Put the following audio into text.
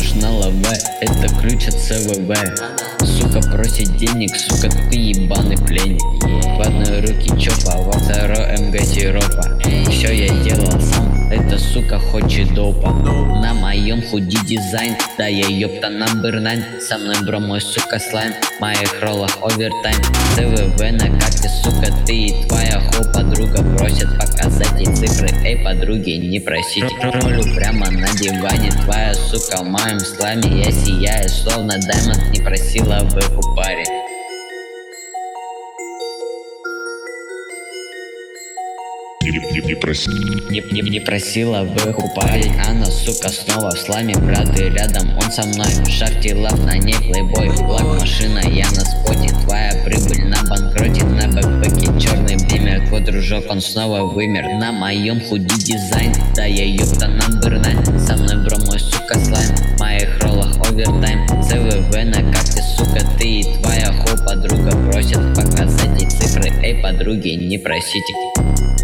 смотришь на ЛВ, это ключ от ЦВВ. Сука просит денег, сука, ты ебаный пленник. В одной руке чопа, во второй МГ сиропа. Все я делал сам, эта сука хочет допа. На моем худи дизайн, да я ёпта number 9. Со мной бро мой сука слайм, в моих роллах овертайм. ЦВВ на карте, сука, ты и твоя подруга просят показать ей цифры, эй, подруги, не просите. Ролю прямо на диване, твоя сука в моем слайме. Я сияю, словно даймонд, не просила в их паре. Не просила в их паре. Она, сука, снова в сламе, брат, и рядом он со мной. В шахте лав, на ней плейбой, флаг, машина, я на споте. Твоя прибыль на банкроте, на бэкпэке черный бимер. Твой дружок, он снова вымер. На моем худи дизайн, да я ёпта number 9. Со мной бро мой сука слайм, в моих роллах овертайм. ЦВВ на карте, сука, ты и твоя подруга просят показать ей цифры, эй, подруги, не просите.